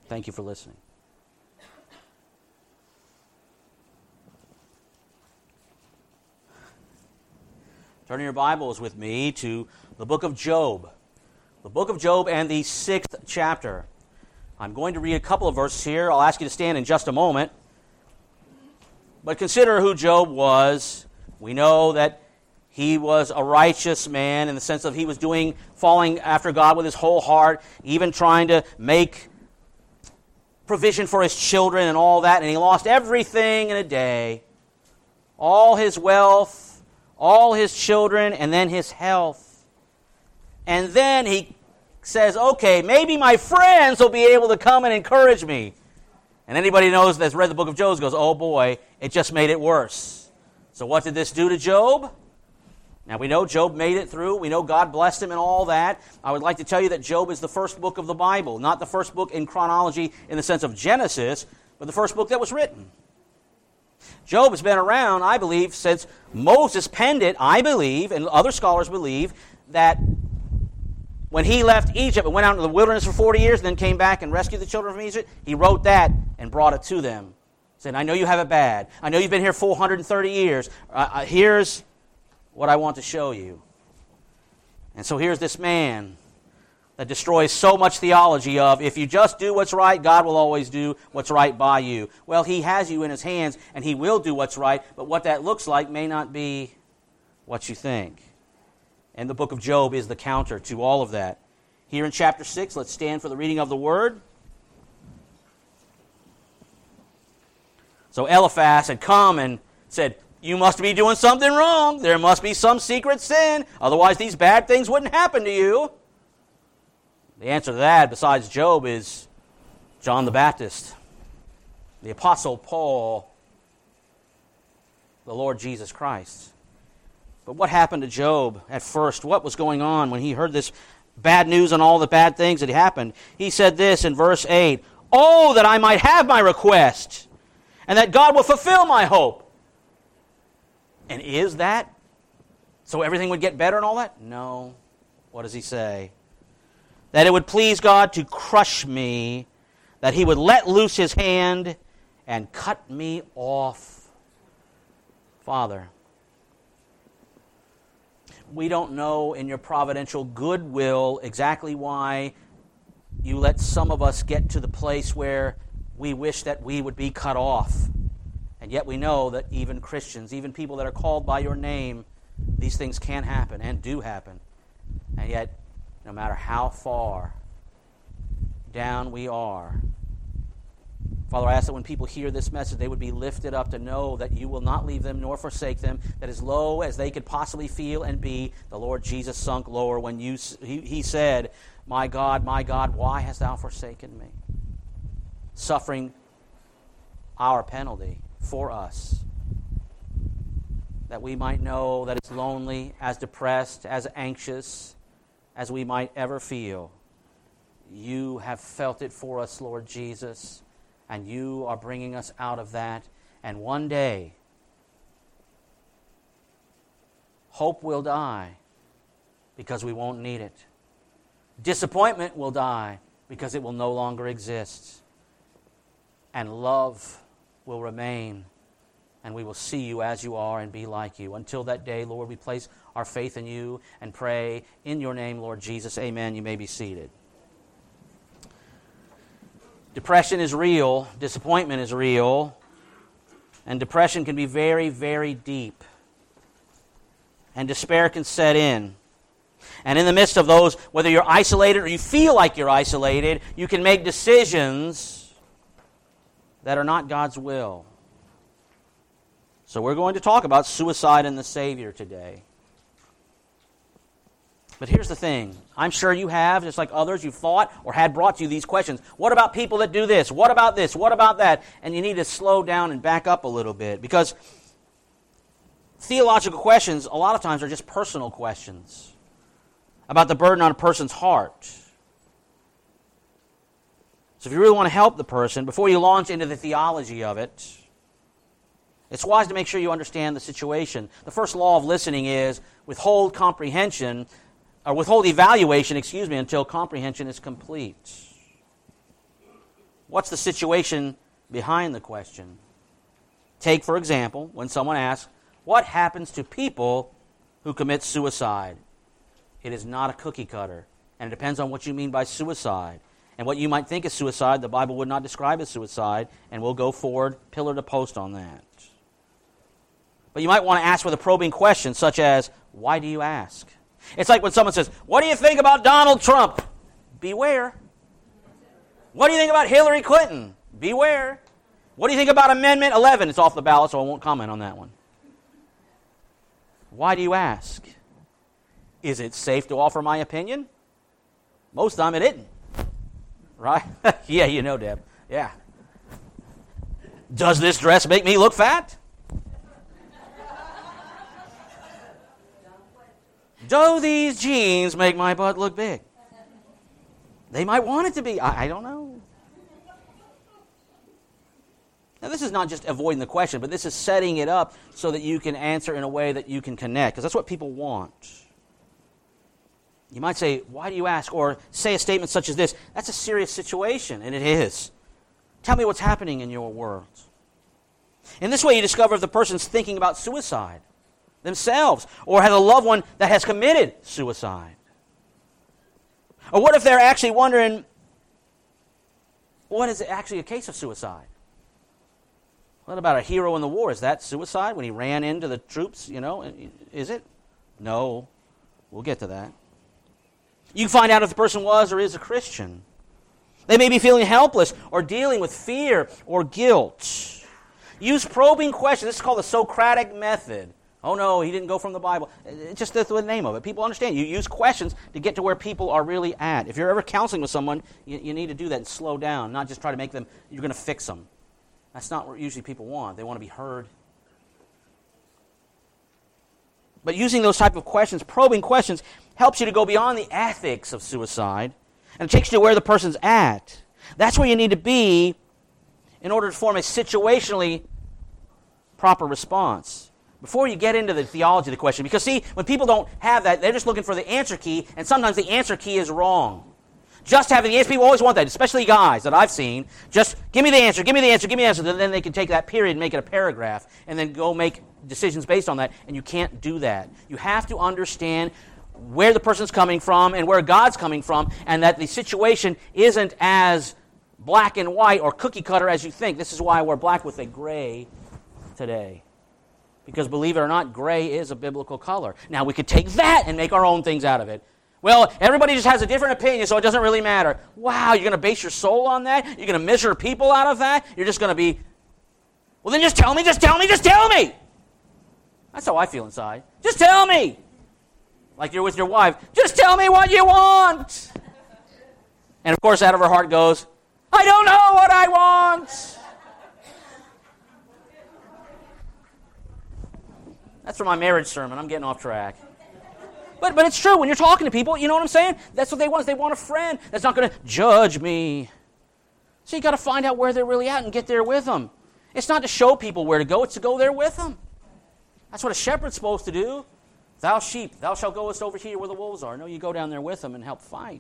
Thank you for listening. Turn your Bibles with me to the book of Job. The book of Job and the 6th chapter. I'm going to read a couple of verses here. I'll ask you to stand in just a moment. But consider who Job was. We know that he was a righteous man in the sense of he was following after God with his whole heart, even trying to make provision for his children and all that, and he lost everything in a day. All his wealth, all his children, and then his health. And then he says, okay, maybe my friends will be able to come and encourage me. And anybody knows that's read the book of Job goes, oh boy, it just made it worse. So what did this do to Job? Now we know Job made it through. We know God blessed him and all that. I would like to tell you that Job is the first book of the Bible. Not the first book in chronology in the sense of Genesis, but the first book that was written. Job has been around, I believe, since Moses penned it, I believe, and other scholars believe, that when he left Egypt and went out into the wilderness for 40 years and then came back and rescued the children from Egypt, he wrote that and brought it to them. Saying, I know you have it bad. I know you've been here 430 years. Here's what I want to show you. And so here's this man that destroys so much theology of, if you just do what's right, God will always do what's right by you. Well, he has you in his hands, and he will do what's right, but what that looks like may not be what you think. And the book of Job is the counter to all of that. Here in chapter 6, let's stand for the reading of the word. So Eliphaz had come and said, you must be doing something wrong. There must be some secret sin. Otherwise, these bad things wouldn't happen to you. The answer to that, besides Job, is John the Baptist, the Apostle Paul, the Lord Jesus Christ. But what happened to Job at first? What was going on when he heard this bad news and all the bad things that happened? He said this in verse 8, oh, that I might have my request, and that God will fulfill my hope. And is that so everything would get better and all that? No. What does he say? That it would please God to crush me, that he would let loose his hand and cut me off. Father, we don't know in your providential goodwill exactly why you let some of us get to the place where we wish that we would be cut off. And yet we know that even Christians, even people that are called by your name, these things can happen and do happen. And yet, no matter how far down we are, Father, I ask that when people hear this message, they would be lifted up to know that you will not leave them nor forsake them, that as low as they could possibly feel and be, the Lord Jesus sunk lower when he said, my God, why hast thou forsaken me? Suffering our penalty for us, that we might know that as lonely, as depressed, as anxious as we might ever feel, you have felt it for us, Lord Jesus, and you are bringing us out of that. And one day, hope will die because we won't need it. Disappointment will die because it will no longer exist. And love will remain, and we will see you as you are and be like you. Until that day, Lord, we place our faith in you and pray in your name, Lord Jesus. Amen. You may be seated. Depression is real. Disappointment is real. And depression can be very, very deep. And despair can set in. And in the midst of those, whether you're isolated or you feel like you're isolated, you can make decisions that are not God's will. So we're going to talk about suicide and the Savior today. But here's the thing. I'm sure you have, just like others, you've thought or had brought to you these questions. What about people that do this? What about this? What about that? And you need to slow down and back up a little bit, because theological questions a lot of times are just personal questions about the burden on a person's heart. So if you really want to help the person, before you launch into the theology of it, it's wise to make sure you understand the situation. The first law of listening is withhold evaluation, until comprehension is complete. What's the situation behind the question? Take, for example, when someone asks, what happens to people who commit suicide? It is not a cookie cutter, and it depends on what you mean by suicide. And what you might think is suicide, the Bible would not describe as suicide, and we'll go forward pillar to post on that. But you might want to ask with a probing question, such as, why do you ask? It's like when someone says, what do you think about Donald Trump? Beware. What do you think about Hillary Clinton? Beware. What do you think about Amendment 11? It's off the ballot, so I won't comment on that one. Why do you ask? Is it safe to offer my opinion? Most of the time it isn't. Right? Yeah, you know, Deb. Yeah. Does this dress make me look fat? Do these jeans make my butt look big? They might want it to be. I don't know. Now, this is not just avoiding the question, but this is setting it up so that you can answer in a way that you can connect, because that's what people want. You might say, why do you ask? Or say a statement such as this, that's a serious situation, and it is. Tell me what's happening in your world. In this way, you discover if the person's thinking about suicide themselves, or has a loved one that has committed suicide. Or what if they're actually wondering, what is actually a case of suicide? What about a hero in the war? Is that suicide when he ran into the troops? You know, is it? No. We'll get to that. You can find out if the person was or is a Christian. They may be feeling helpless or dealing with fear or guilt. Use probing questions. This is called the Socratic method. Oh no, he didn't go from the Bible. It's just the name of it. People understand. You use questions to get to where people are really at. If you're ever counseling with someone, you need to do that and slow down, not just try to make them, you're going to fix them. That's not what usually people want. They want to be heard. But using those type of questions, probing questions, helps you to go beyond the ethics of suicide, and it takes you to where the person's at. That's where you need to be in order to form a situationally proper response. Before you get into the theology of the question, because see, when people don't have that, they're just looking for the answer key, and sometimes the answer key is wrong. Just having the answer, people always want that, especially guys that I've seen. Just give me the answer, give me the answer, give me the answer. Then they can take that period and make it a paragraph, and then go make decisions based on that, and you can't do that. You have to understand where the person's coming from and where God's coming from, and that the situation isn't as black and white or cookie cutter as you think. This is why we're black with a gray today. Because believe it or not, gray is a biblical color. Now, we could take that and make our own things out of it. Well, everybody just has a different opinion, so it doesn't really matter. Wow, you're going to base your soul on that? You're going to measure people out of that? You're just going to be, well, then just tell me, just tell me, just tell me. That's how I feel inside. Just tell me. Like you're with your wife. Just tell me what you want. And, of course, out of her heart goes, I don't know what I want. That's for my marriage sermon. I'm getting off track. But it's true. When you're talking to people, you know what I'm saying? That's what they want. They want a friend that's not going to judge me. So you got to find out where they're really at and get there with them. It's not to show people where to go. It's to go there with them. That's what a shepherd's supposed to do. Thou sheep, thou shalt goest over here where the wolves are. No, you go down there with them and help fight.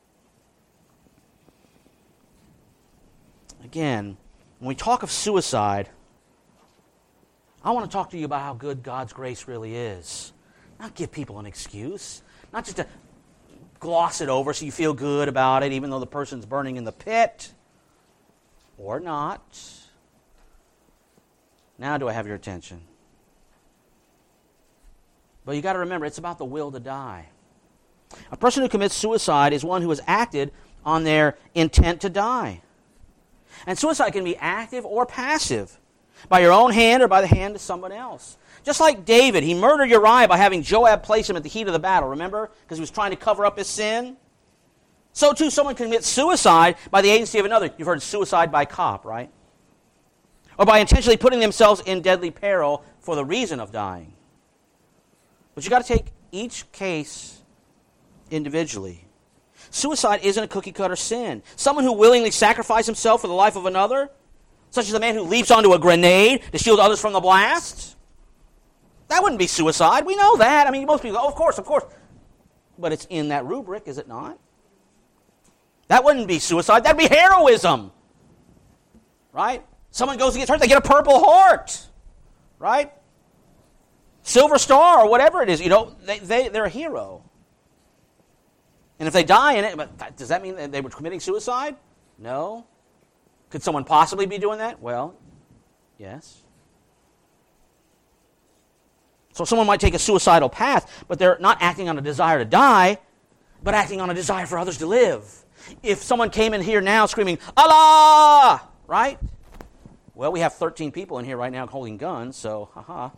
Again, when we talk of suicide, I want to talk to you about how good God's grace really is. Not give people an excuse. Not just to gloss it over so you feel good about it, even though the person's burning in the pit. Or not. Now do I have your attention? But you got to remember, it's about the will to die. A person who commits suicide is one who has acted on their intent to die. And suicide can be active or passive, by your own hand or by the hand of someone else. Just like David, he murdered Uriah by having Joab place him at the heat of the battle, remember? Because he was trying to cover up his sin. So too, someone can commit suicide by the agency of another. You've heard suicide by cop, right? Or by intentionally putting themselves in deadly peril for the reason of dying. But you've got to take each case individually. Suicide isn't a cookie-cutter sin. Someone who willingly sacrificed himself for the life of another, such as a man who leaps onto a grenade to shield others from the blast, that wouldn't be suicide. We know that. I mean, most people go, oh, of course. But it's in that rubric, is it not? That wouldn't be suicide. That would be heroism. right? Someone goes and gets hurt, they get a Purple Heart, right? Silver Star or whatever it is, they're a hero. And if they die in it, but does that mean that they were committing suicide? No. Could someone possibly be doing that? Well, yes. So someone might take a suicidal path, but they're not acting on a desire to die, but acting on a desire for others to live. If someone came in here now screaming, Allah! Right? Well, we have 13 people in here right now holding guns, so haha.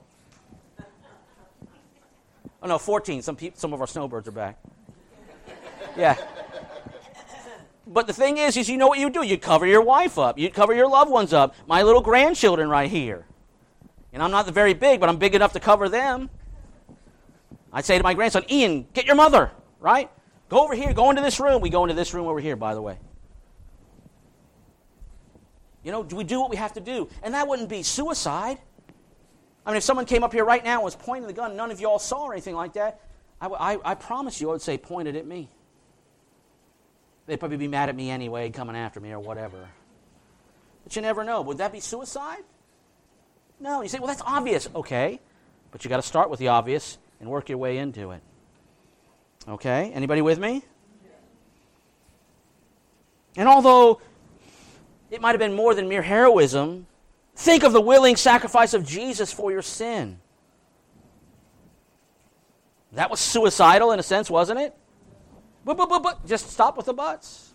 Oh no, 14. Some of our snowbirds are back. Yeah. But the thing is you know what you do. You cover your wife up. You cover your loved ones up. My little grandchildren right here. And I'm not very big, but I'm big enough to cover them. I'd say to my grandson, Ian, get your mother, right? Go over here. Go into this room. We go into this room over here, by the way. Do we do what we have to do? And that wouldn't be suicide. I mean, if someone came up here right now and was pointing the gun, none of you all saw or anything like that, I promise you I would say, pointed at me. They'd probably be mad at me anyway, coming after me or whatever. But you never know. Would that be suicide? No. You say, well, that's obvious. Okay. But you got to start with the obvious and work your way into it. Okay? Anybody with me? And although it might have been more than mere heroism, think of the willing sacrifice of Jesus for your sin. That was suicidal in a sense, wasn't it? But just stop with the buts.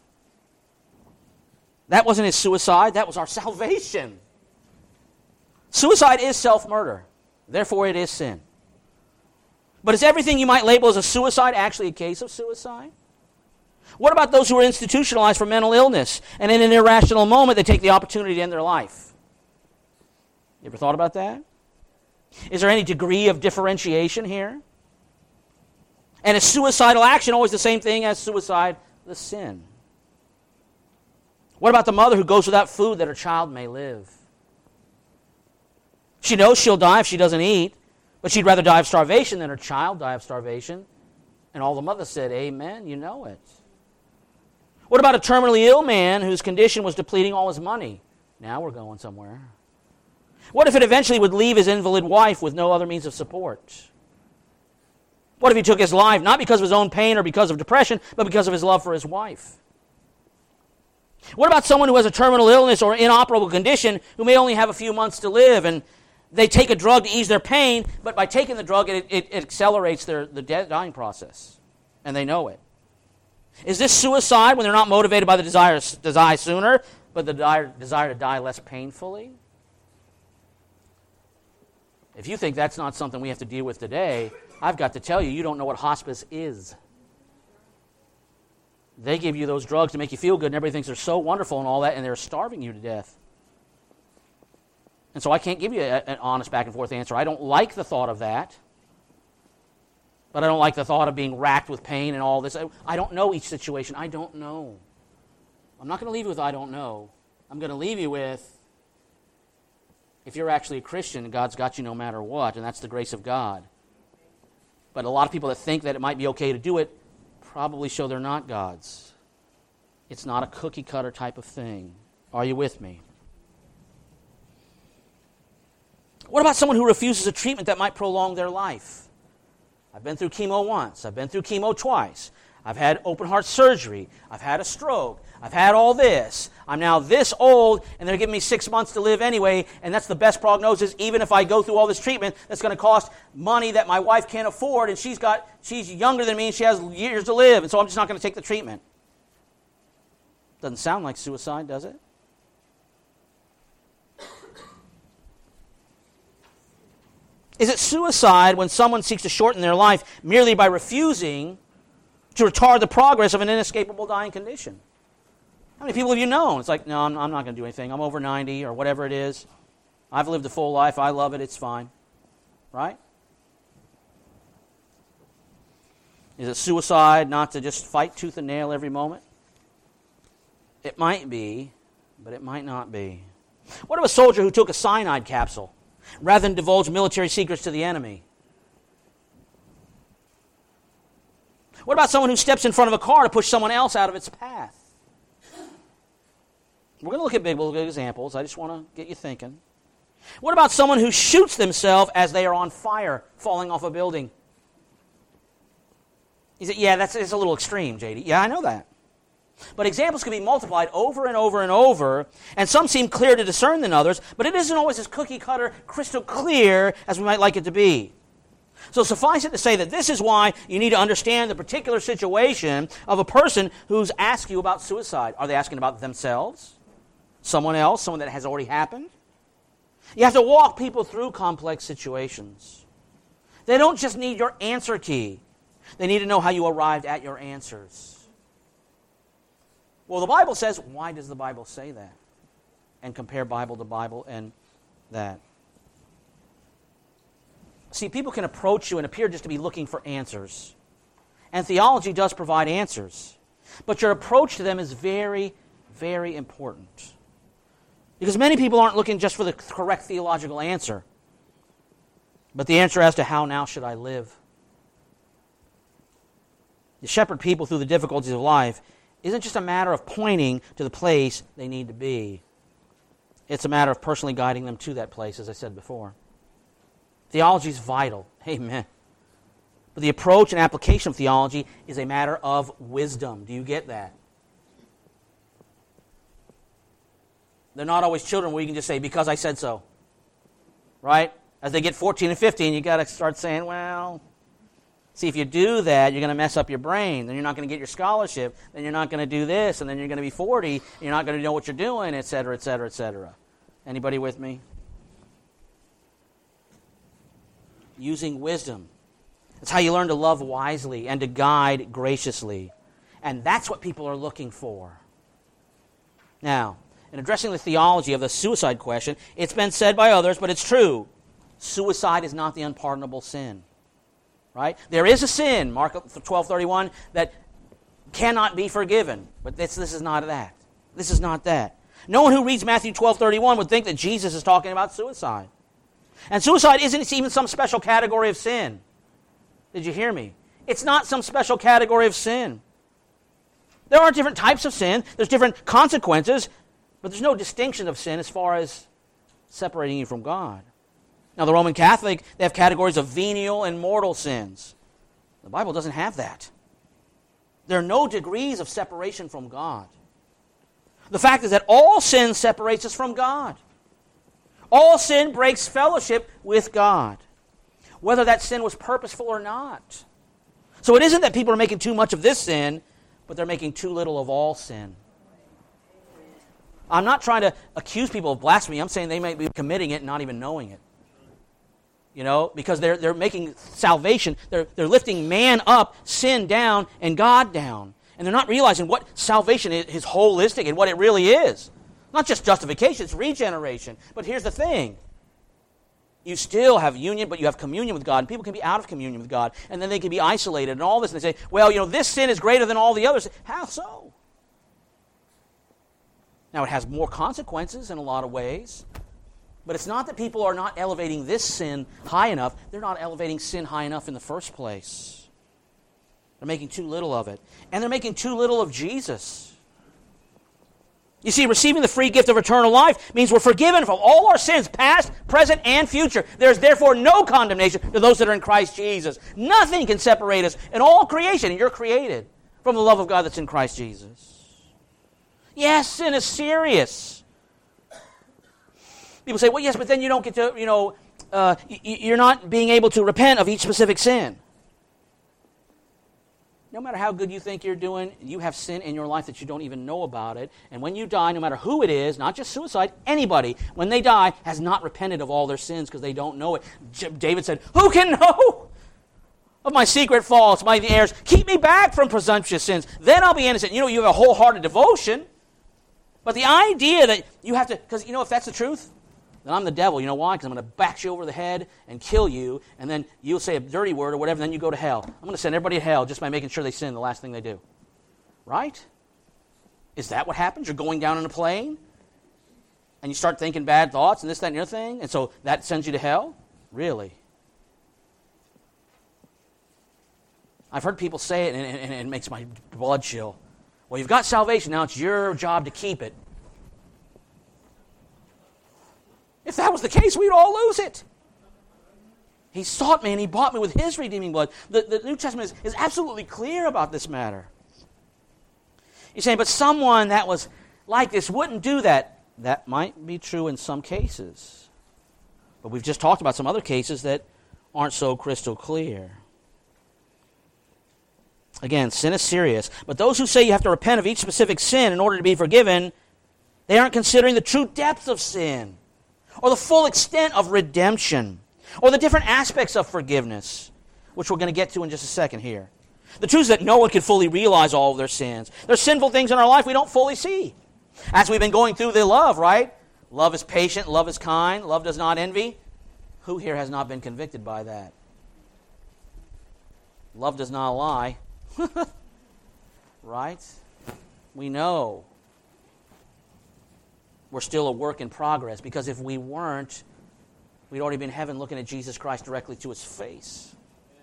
That wasn't his suicide. That was our salvation. Suicide is self-murder. Therefore, it is sin. But is everything you might label as a suicide actually a case of suicide? What about those who are institutionalized for mental illness and in an irrational moment they take the opportunity to end their life? You ever thought about that? Is there any degree of differentiation here? And is suicidal action always the same thing as suicide, the sin? What about the mother who goes without food that her child may live? She knows she'll die if she doesn't eat, but she'd rather die of starvation than her child die of starvation. And all the mother said, amen, you know it. What about a terminally ill man whose condition was depleting all his money? Now we're going somewhere. What if it eventually would leave his invalid wife with no other means of support? What if he took his life, not because of his own pain or because of depression, but because of his love for his wife? What about someone who has a terminal illness or inoperable condition who may only have a few months to live, and they take a drug to ease their pain, but by taking the drug, it accelerates the dying process, and they know it? Is this suicide when they're not motivated by the desire to die sooner, but the desire to die less painfully? If you think that's not something we have to deal with today, I've got to tell you, you don't know what hospice is. They give you those drugs to make you feel good, and everybody thinks they're so wonderful and all that, and they're starving you to death. And so I can't give you an honest back and forth answer. I don't like the thought of that. But I don't like the thought of being racked with pain and all this. I don't know each situation. I don't know. I'm not going to leave you with I don't know. I'm going to leave you with, if you're actually a Christian, God's got you no matter what, and that's the grace of God. But a lot of people that think that it might be okay to do it probably show they're not God's. It's not a cookie-cutter type of thing. Are you with me? What about someone who refuses a treatment that might prolong their life? I've been through chemo once. I've been through chemo twice. I've had open heart surgery. I've had a stroke. I've had all this. I'm now this old, and they're giving me 6 months to live anyway, and that's the best prognosis, even if I go through all this treatment that's going to cost money that my wife can't afford, and she's younger than me, and she has years to live, and so I'm just not going to take the treatment. Doesn't sound like suicide, does it? Is it suicide when someone seeks to shorten their life merely by refusing to retard the progress of an inescapable dying condition? How many people have you known? It's like, no, I'm not going to do anything. I'm over 90 or whatever it is. I've lived a full life. I love it. It's fine. Right? Is it suicide not to just fight tooth and nail every moment? It might be, but it might not be. What of a soldier who took a cyanide capsule rather than divulge military secrets to the enemy? What about someone who steps in front of a car to push someone else out of its path? We're going to look at biblical examples. I just want to get you thinking. What about someone who shoots themselves as they are on fire, falling off a building? You say, yeah, it's a little extreme, J.D. Yeah, I know that. But examples can be multiplied over and over and over, and some seem clearer to discern than others, but it isn't always as cookie-cutter, crystal clear as we might like it to be. So suffice it to say that this is why you need to understand the particular situation of a person who's asked you about suicide. Are they asking about themselves? Someone else? Someone that has already happened? You have to walk people through complex situations. They don't just need your answer key. They need to know how you arrived at your answers. Well, the Bible says, why does the Bible say that? And compare Bible to Bible and that. See, people can approach you and appear just to be looking for answers. And theology does provide answers. But your approach to them is very, very important. Because many people aren't looking just for the correct theological answer, but the answer as to how now should I live. To shepherd people through the difficulties of life isn't just a matter of pointing to the place they need to be. It's a matter of personally guiding them to that place, as I said before. Theology is vital. Amen. But the approach and application of theology is a matter of wisdom. Do you get that? They're not always children where you can just say, because I said so. Right? As they get 14 and 15, you got to start saying, well, see, if you do that, you're going to mess up your brain. Then you're not going to get your scholarship. Then you're not going to do this. And then you're going to be 40. And you're not going to know what you're doing, et cetera, et cetera, et cetera. Anybody with me? Using wisdom. That's how you learn to love wisely and to guide graciously. And that's what people are looking for. Now, in addressing the theology of the suicide question, it's been said by others, but it's true. Suicide is not the unpardonable sin. Right? There is a sin, Mark 12:31, that cannot be forgiven. But this is not that. This is not that. No one who reads Matthew 12:31 would think that Jesus is talking about suicide. And suicide isn't even some special category of sin. Did you hear me? It's not some special category of sin. There are different types of sin. There's different consequences. But there's no distinction of sin as far as separating you from God. Now, the Roman Catholic, they have categories of venial and mortal sins. The Bible doesn't have that. There are no degrees of separation from God. The fact is that all sin separates us from God. All sin breaks fellowship with God, whether that sin was purposeful or not. So it isn't that people are making too much of this sin, but they're making too little of all sin. I'm not trying to accuse people of blasphemy. I'm saying they may be committing it and not even knowing it. You know, because they're making salvation, they're lifting man up, sin down, and God down. And they're not realizing what salvation is holistic and what it really is. Not just justification, it's regeneration. But here's the thing. You still have union, but you have communion with God. And people can be out of communion with God. And then they can be isolated and all this. And they say, well, you know, this sin is greater than all the others. How so? Now, it has more consequences in a lot of ways. But it's not that people are not elevating this sin high enough. They're not elevating sin high enough in the first place. They're making too little of it. And they're making too little of Jesus. You see, receiving the free gift of eternal life means we're forgiven from all our sins, past, present, and future. There's therefore no condemnation to those that are in Christ Jesus. Nothing can separate us in all creation, and you're created, from the love of God that's in Christ Jesus. Yes, sin is serious. People say, well, yes, but then you don't get to, you're not being able to repent of each specific sin. No matter how good you think you're doing, you have sin in your life that you don't even know about it. And when you die, no matter who it is, not just suicide, anybody, when they die, has not repented of all their sins because they don't know it. David said, who can know of my secret faults, my errors? Keep me back from presumptuous sins. Then I'll be innocent. You know, you have a wholehearted devotion. But the idea that you have to, because, if that's the truth, then I'm the devil. You know why? Because I'm going to bash you over the head and kill you, and then you'll say a dirty word or whatever, and then you go to hell. I'm going to send everybody to hell just by making sure they sin the last thing they do. Right? Is that what happens? You're going down in a plane, and you start thinking bad thoughts and this, that, and the other thing, and so that sends you to hell? Really? I've heard people say it, and it makes my blood chill. Well, you've got salvation, now it's your job to keep it. If that was the case, we'd all lose it. He sought me and he bought me with his redeeming blood. The New Testament is absolutely clear about this matter. You're saying, but someone that was like this wouldn't do that. That might be true in some cases. But we've just talked about some other cases that aren't so crystal clear. Again, sin is serious. But those who say you have to repent of each specific sin in order to be forgiven, they aren't considering the true depth of sin, or the full extent of redemption, or the different aspects of forgiveness, which we're going to get to in just a second here. The truth is that no one can fully realize all of their sins. There's sinful things in our life we don't fully see. As we've been going through the love, right? Love is patient, love is kind, love does not envy. Who here has not been convicted by that? Love does not lie. Right? We know we're still a work in progress, because if we weren't, we'd already be in heaven looking at Jesus Christ directly to his face.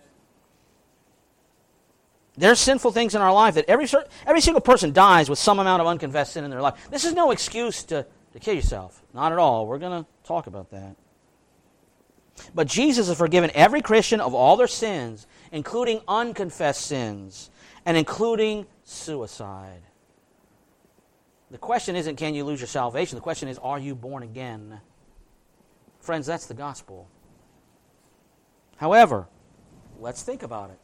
There's sinful things in our life that every single person dies with some amount of unconfessed sin in their life. This is no excuse to kill yourself. Not at all. We're going to talk about that. But Jesus has forgiven every Christian of all their sins, including unconfessed sins, and including suicide. The question isn't, can you lose your salvation? The question is, are you born again? Friends, that's the gospel. However, let's think about it.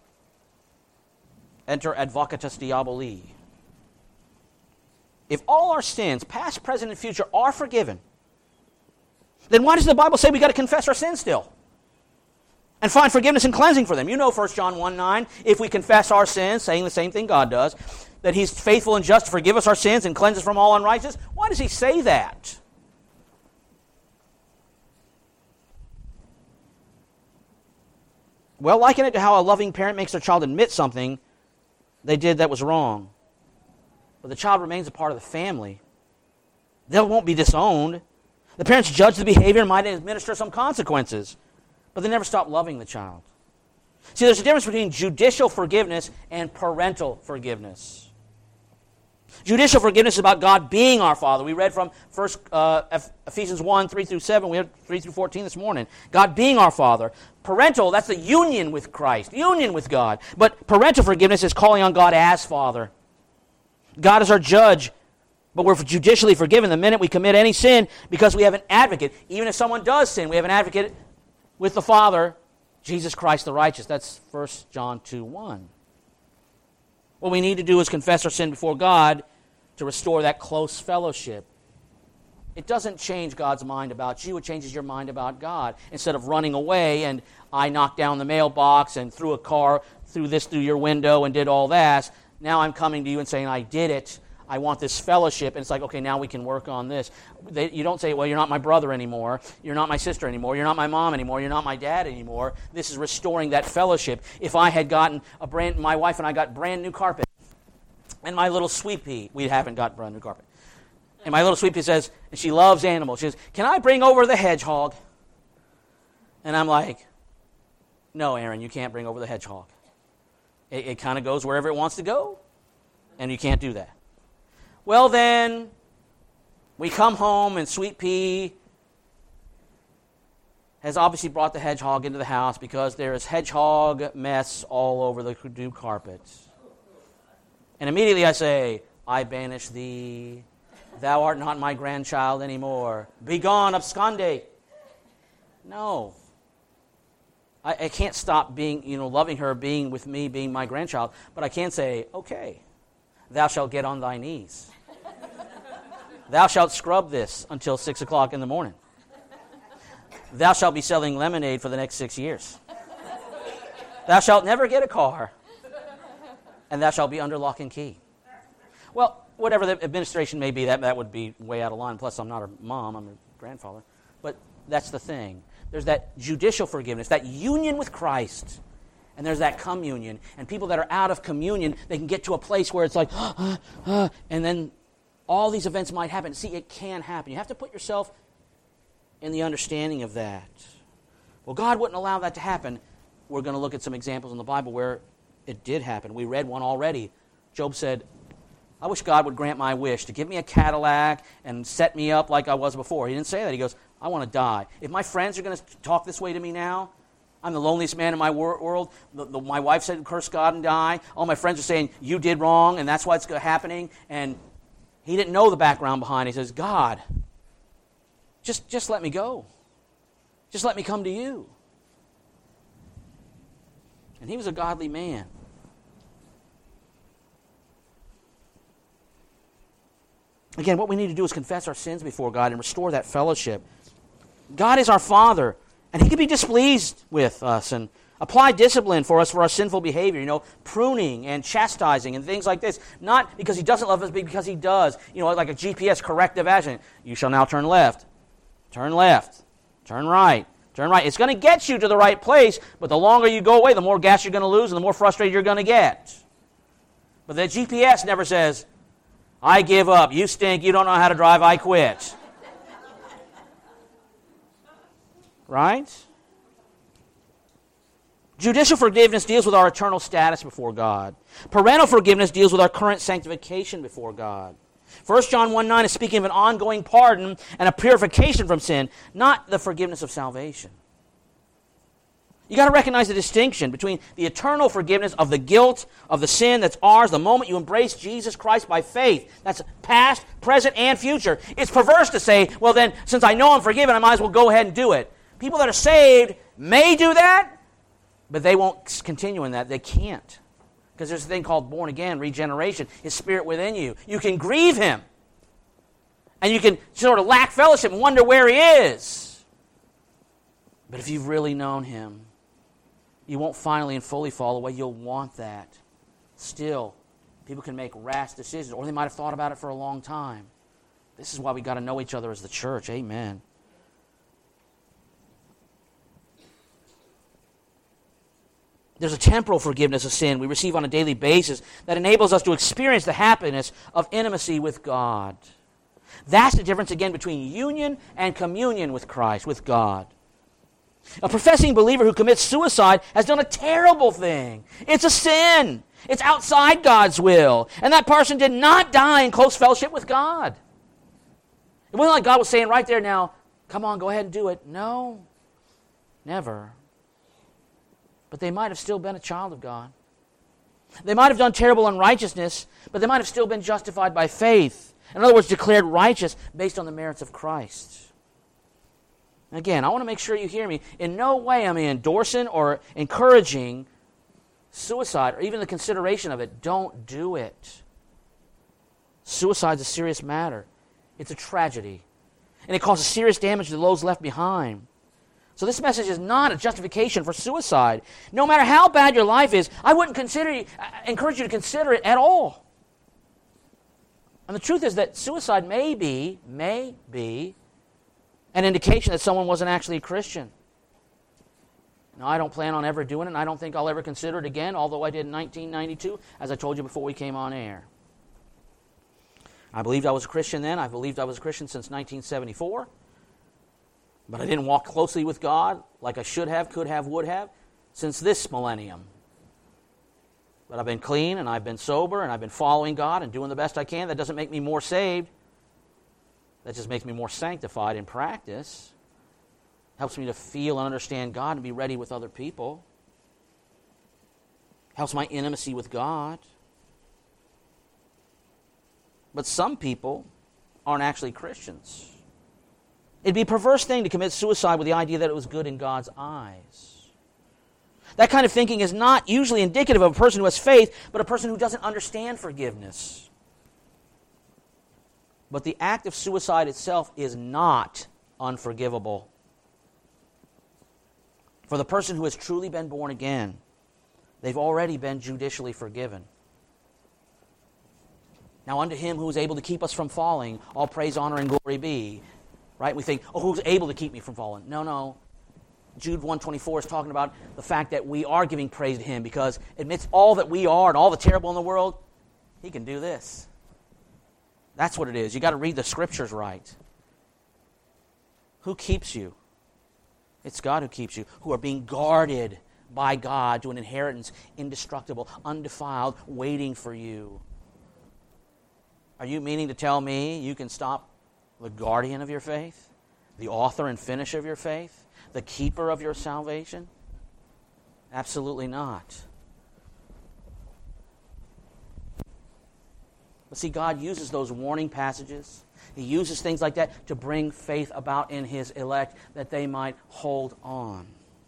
Enter advocatus diaboli. If all our sins, past, present, and future, are forgiven, then why does the Bible say we got to confess our sins still and find forgiveness and cleansing for them? You know 1 John 1:9, if we confess our sins, saying the same thing God does, that he's faithful and just to forgive us our sins and cleanse us from all unrighteousness. Why does he say that? Well, liken it to how a loving parent makes their child admit something they did that was wrong. But the child remains a part of the family. They won't be disowned. The parents judge the behavior and might administer some consequences, but they never stop loving the child. See, there's a difference between judicial forgiveness and parental forgiveness. Judicial forgiveness is about God being our Father. We read from Ephesians 1, 3 through 7. We had 3 through 14 this morning. God being our Father. Parental, that's the union with Christ, union with God. But parental forgiveness is calling on God as Father. God is our judge, but we're judicially forgiven the minute we commit any sin because we have an advocate. Even if someone does sin, we have an advocate with the Father, Jesus Christ the righteous. That's 1 John 2:1. What we need to do is confess our sin before God to restore that close fellowship. It doesn't change God's mind about you. It changes your mind about God. Instead of running away and I knocked down the mailbox and threw a car, threw this through your window and did all that, now I'm coming to you and saying, I did it. I want this fellowship. And it's like, okay, now we can work on this. You don't say, well, you're not my brother anymore. You're not my sister anymore. You're not my mom anymore. You're not my dad anymore. This is restoring that fellowship. If I had gotten my wife and I got brand new carpet, and my little sweet pea, we haven't got brand new carpet. And my little sweet pea says, and she loves animals, she says, can I bring over the hedgehog? And I'm like, no, Aaron, you can't bring over the hedgehog. It kind of goes wherever it wants to go, and you can't do that. Well, then, we come home, and Sweet Pea has obviously brought the hedgehog into the house because there is hedgehog mess all over the new carpet. And immediately I say, I banish thee. Thou art not my grandchild anymore. Begone, absconde. No. I can't stop being, loving her, being with me, being my grandchild. But I can say, okay, thou shalt get on thy knees. Thou shalt scrub this until 6 o'clock in the morning. Thou shalt be selling lemonade for the next 6 years. Thou shalt never get a car. And thou shalt be under lock and key. Well, whatever the administration may be, that would be way out of line. Plus, I'm not her mom, I'm her grandfather. But that's the thing. There's that judicial forgiveness, that union with Christ. And there's that communion. And people that are out of communion, they can get to a place where it's like, and then all these events might happen. See, it can happen. You have to put yourself in the understanding of that. Well, God wouldn't allow that to happen. We're going to look at some examples in the Bible where it did happen. We read one already. Job said, I wish God would grant my wish to give me a Cadillac and set me up like I was before. He didn't say that. He goes, I want to die. If my friends are going to talk this way to me now, I'm the loneliest man in my world. My wife said, curse God and die. All my friends are saying, you did wrong, and that's why it's happening. And he didn't know the background behind it. He says, God, just let me go. Just let me come to you. And he was a godly man. Again, what we need to do is confess our sins before God and restore that fellowship. God is our Father, and he can be displeased with us and apply discipline for us for our sinful behavior, pruning and chastising and things like this. Not because he doesn't love us, but because he does. Like a GPS corrective action. You shall now turn left, turn right. Turn right. It's going to get you to the right place, but the longer you go away, the more gas you're going to lose and the more frustrated you're going to get. But the GPS never says, I give up, you stink, you don't know how to drive, I quit. Right? Judicial forgiveness deals with our eternal status before God. Parental forgiveness deals with our current sanctification before God. 1 John 1:9 is speaking of an ongoing pardon and a purification from sin, not the forgiveness of salvation. You got to recognize the distinction between the eternal forgiveness of the guilt of the sin that's ours the moment you embrace Jesus Christ by faith. That's past, present, and future. It's perverse to say, well then, since I know I'm forgiven, I might as well go ahead and do it. People that are saved may do that, but they won't continue in that. They can't. Because there's a thing called born again, regeneration, His Spirit within you. You can grieve Him. And you can sort of lack fellowship and wonder where He is. But if you've really known Him, you won't finally and fully fall away. You'll want that. Still, people can make rash decisions, or they might have thought about it for a long time. This is why we got to know each other as the church. Amen. There's a temporal forgiveness of sin we receive on a daily basis that enables us to experience the happiness of intimacy with God. That's the difference, again, between union and communion with Christ, with God. A professing believer who commits suicide has done a terrible thing. It's a sin. It's outside God's will. And that person did not die in close fellowship with God. It wasn't like God was saying right there now, come on, go ahead and do it. No, never. But they might have still been a child of God. They might have done terrible unrighteousness, but they might have still been justified by faith. In other words, declared righteous based on the merits of Christ. Again, I want to make sure you hear me. In no way am I endorsing or encouraging suicide or even the consideration of it. Don't do it. Suicide is a serious matter. It's a tragedy. And it causes serious damage to those left behind. So this message is not a justification for suicide. No matter how bad your life is, I wouldn't encourage you to consider it at all. And the truth is that suicide may be an indication that someone wasn't actually a Christian. Now, I don't plan on ever doing it, and I don't think I'll ever consider it again, although I did in 1992, as I told you before we came on air. I believed I was a Christian then. I believed I was a Christian since 1974. But I didn't walk closely with God like I should have, could have, would have, since this millennium. But I've been clean, and I've been sober, and I've been following God and doing the best I can. That doesn't make me more saved. That just makes me more sanctified in practice. Helps me to feel and understand God and be ready with other people. Helps my intimacy with God. But some people aren't actually Christians. It'd be a perverse thing to commit suicide with the idea that it was good in God's eyes. That kind of thinking is not usually indicative of a person who has faith, but a person who doesn't understand forgiveness. But the act of suicide itself is not unforgivable. For the person who has truly been born again, they've already been judicially forgiven. Now unto Him who is able to keep us from falling, all praise, honor, and glory be. Right? We think, who's able to keep me from falling? No. Jude 1:24 is talking about the fact that we are giving praise to Him because amidst all that we are and all the terrible in the world, He can do this. That's what it is. You got to read the Scriptures right. Who keeps you? It's God who keeps you, who are being guarded by God to an inheritance indestructible, undefiled, waiting for you. Are you meaning to tell me you can stop the guardian of your faith? the author and finisher of your faith, the keeper of your salvation? Absolutely not. But see, God uses those warning passages. He uses things like that to bring faith about in His elect that they might hold on.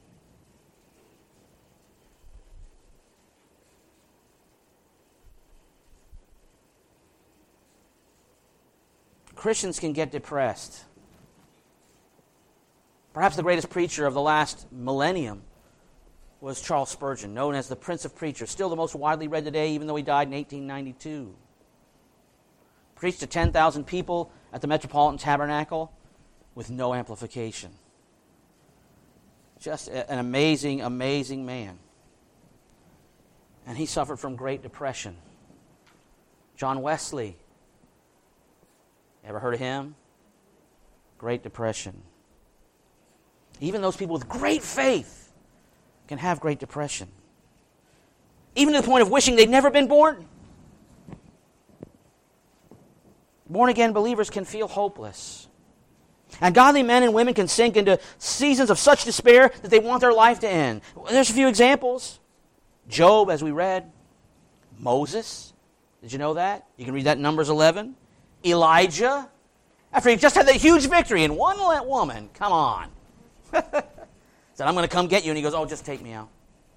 Christians can get depressed. Perhaps the greatest preacher of the last millennium was Charles Spurgeon, known as the Prince of Preachers, still the most widely read today, even though he died in 1892. Preached to 10,000 people at the Metropolitan Tabernacle with no amplification. Just an amazing, amazing man. And he suffered from great depression. John Wesley, ever heard of him? Great depression. Even those people with great faith can have great depression. Even to the point of wishing they'd never been born. Born-again believers can feel hopeless. And godly men and women can sink into seasons of such despair that they want their life to end. There's a few examples. Job, as we read. Moses. Did you know that? You can read that in Numbers 11. Elijah. After he just had that huge victory in one woman. Come on. Said, I'm going to come get you. And he goes, oh, just take me out.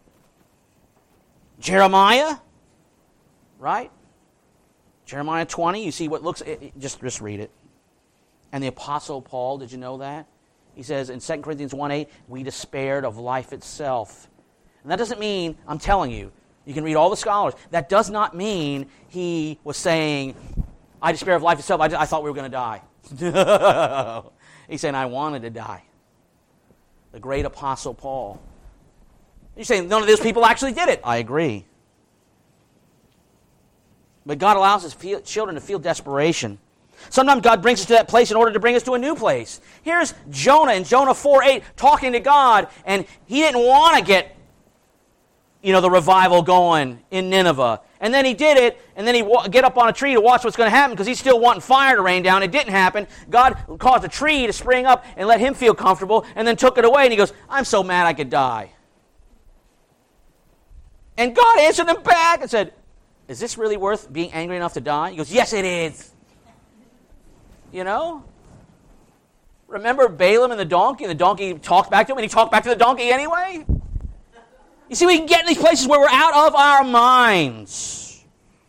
Jeremiah. Right? Jeremiah 20, you see what looks, just read it. And the Apostle Paul, did you know that? He says in 2 Corinthians 1:8, we despaired of life itself. And that doesn't mean, I'm telling you, you can read all the scholars, that does not mean he was saying, I despair of life itself, I thought we were going to die. No. He's saying, I wanted to die. The great Apostle Paul. You're saying none of those people actually did it. I agree. But God allows His children to feel desperation. Sometimes God brings us to that place in order to bring us to a new place. Here's Jonah in Jonah 4:8 talking to God, and he didn't want to get, the revival going in Nineveh. And then he did it, and then he get up on a tree to watch what's going to happen because he's still wanting fire to rain down. It didn't happen. God caused a tree to spring up and let him feel comfortable, and then took it away, and he goes, I'm so mad I could die. And God answered him back and said, is this really worth being angry enough to die? He goes, yes, it is. Remember Balaam and the donkey talked back to him, and he talked back to the donkey anyway? You see, we can get in these places where we're out of our minds.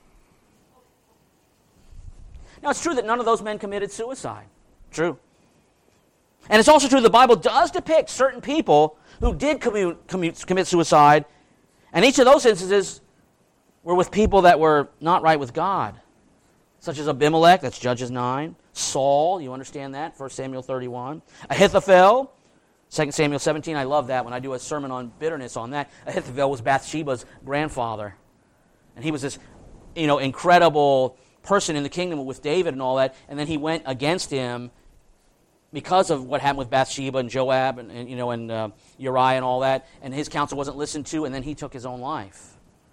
Now, it's true that none of those men committed suicide. True. And it's also true the Bible does depict certain people who did commit suicide, and each of those instances were with people that were not right with God, such as Abimelech, that's Judges 9, Saul, you understand that, 1 Samuel 31, Ahithophel, 2 Samuel 17, I love that when I do a sermon on bitterness on that. Ahithophel was Bathsheba's grandfather, and he was this, incredible person in the kingdom with David and all that, and then he went against him because of what happened with Bathsheba and Joab and Uriah and all that, and his counsel wasn't listened to, and then he took his own life.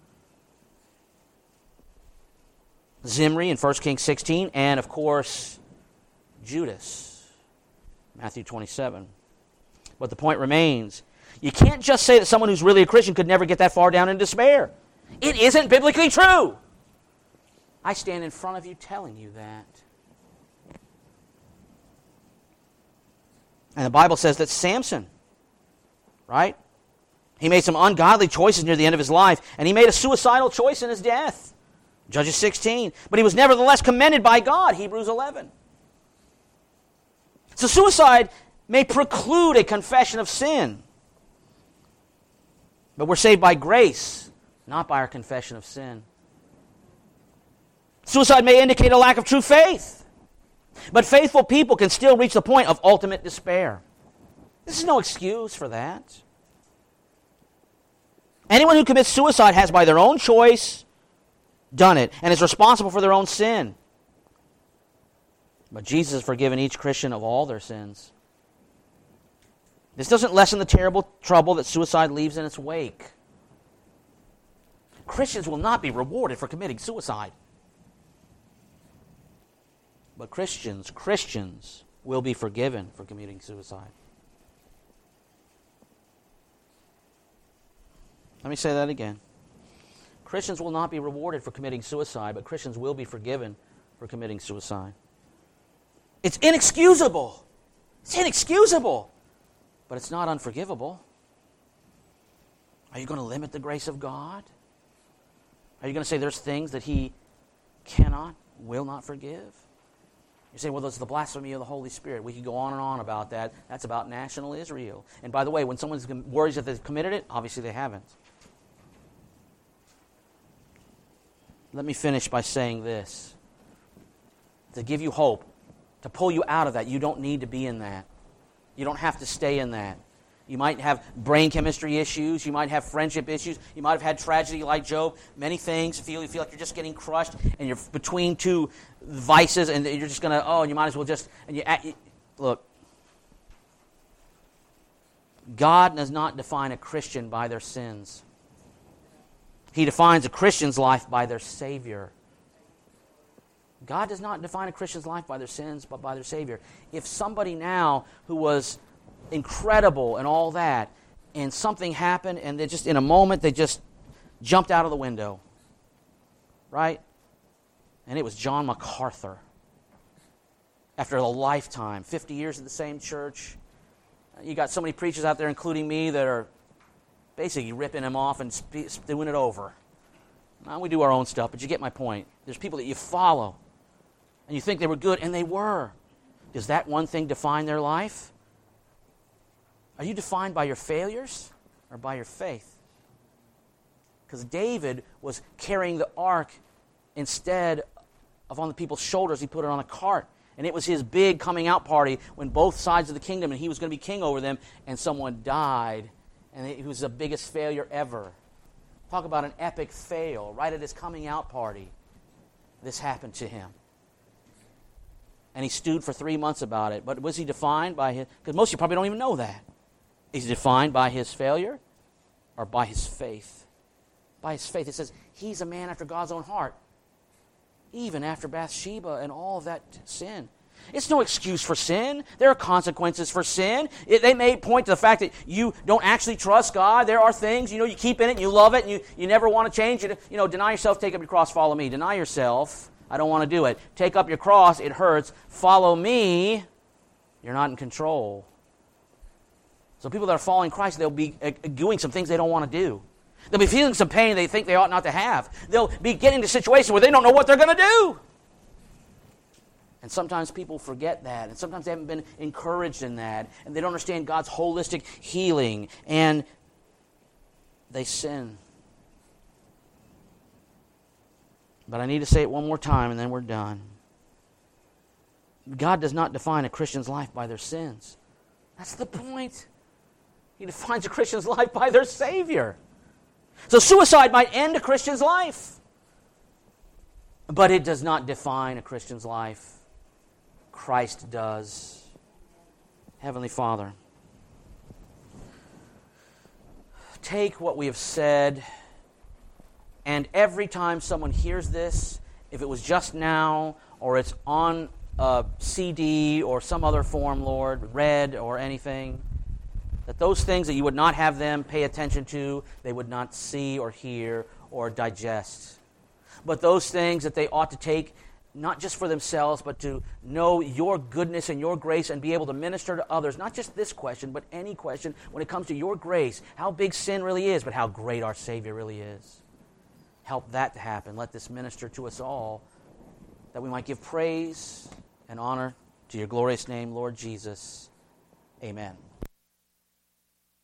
Zimri in 1 Kings 16, and of course, Judas, Matthew 27. But the point remains, you can't just say that someone who's really a Christian could never get that far down in despair. It isn't biblically true. I stand in front of you telling you that. And the Bible says that Samson, right? He made some ungodly choices near the end of his life, and he made a suicidal choice in his death. Judges 16. But he was nevertheless commended by God, Hebrews 11. So suicide may preclude a confession of sin. But we're saved by grace, not by our confession of sin. Suicide may indicate a lack of true faith. But faithful people can still reach the point of ultimate despair. This is no excuse for that. Anyone who commits suicide has by their own choice done it and is responsible for their own sin. But Jesus has forgiven each Christian of all their sins. This doesn't lessen the terrible trouble that suicide leaves in its wake. Christians will not be rewarded for committing suicide. But Christians will be forgiven for committing suicide. Let me say that again. Christians will not be rewarded for committing suicide, but Christians will be forgiven for committing suicide. It's inexcusable. It's inexcusable. But it's not unforgivable. Are you going to limit the grace of God? Are you going to say there's things that He cannot, will not forgive? You say, well, that's the blasphemy of the Holy Spirit. We could go on and on about that. That's about national Israel. And by the way, when someone worries that they've committed it, obviously they haven't. Let me finish by saying this. To give you hope, to pull you out of that, you don't need to be in that. You don't have to stay in that. You might have brain chemistry issues. You might have friendship issues. You might have had tragedy like Job. Many things. You feel like you're just getting crushed and you're between two vices and you're just going to, you might as well just, look. God does not define a Christian by their sins. He defines a Christian's life by their Savior. God does not define a Christian's life by their sins, but by their Savior. If somebody now who was incredible and all that, and something happened, and they just in a moment they just jumped out of the window, right? And it was John MacArthur. After a lifetime, 50 years at the same church, you got so many preachers out there, including me, that are basically ripping him off and doing it over. Now, we do our own stuff, but you get my point. There's people that you follow, and you think they were good, and they were. Does that one thing define their life? Are you defined by your failures or by your faith? Because David was carrying the ark instead of on the people's shoulders. He put it on a cart. And it was his big coming out party when both sides of the kingdom, and he was going to be king over them, and someone died. And it was the biggest failure ever. Talk about an epic fail. Right at his coming out party, this happened to him. And he stewed for 3 months about it. But was he defined by his... Because most of you probably don't even know that. Is he defined by his failure or by his faith? By his faith. It says, he's a man after God's own heart. Even after Bathsheba and all of that sin. It's no excuse for sin. There are consequences for sin. They may point to the fact that you don't actually trust God. There are things, you keep in it and you love it and you never want to change it. Deny yourself, take up your cross, follow me. Deny yourself. I don't want to do it. Take up your cross, it hurts. Follow me. You're not in control. So people that are following Christ, they'll be doing some things they don't want to do. They'll be feeling some pain they think they ought not to have. They'll be getting to situations where they don't know what they're going to do. And sometimes people forget that, and sometimes they haven't been encouraged in that, and they don't understand God's holistic healing, and they sin. But I need to say it one more time, and then we're done. God does not define a Christian's life by their sins. That's the point. He defines a Christian's life by their Savior. So suicide might end a Christian's life, but it does not define a Christian's life. Christ does. Heavenly Father, take what we have said, and every time someone hears this, if it was just now, or it's on a CD or some other form, Lord, read or anything, that those things that you would not have them pay attention to, they would not see or hear or digest. But those things that they ought to take, not just for themselves, but to know your goodness and your grace and be able to minister to others, not just this question, but any question when it comes to your grace, how big sin really is, but how great our Savior really is. Help that to happen. Let this minister to us all, that we might give praise and honor to your glorious name, Lord Jesus. Amen.